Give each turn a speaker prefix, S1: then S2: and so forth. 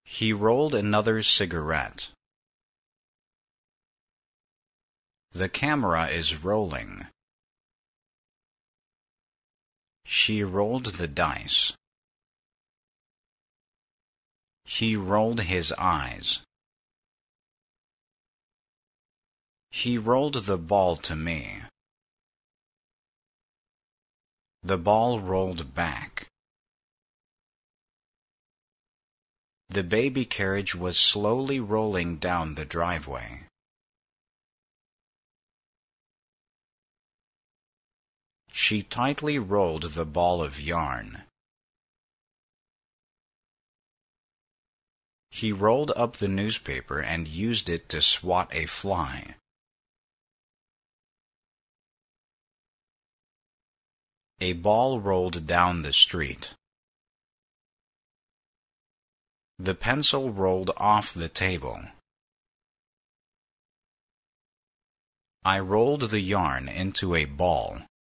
S1: He rolled another cigarette. The camera is rolling. She rolled the dice. He rolled his eyes. He rolled the ball to me. The ball rolled back. The baby carriage was slowly rolling down the driveway. She tightly rolled the ball of yarn. He rolled up the newspaper and used it to swat a fly. A ball rolled down the street. The pencil rolled off the table. I rolled the yarn into a ball.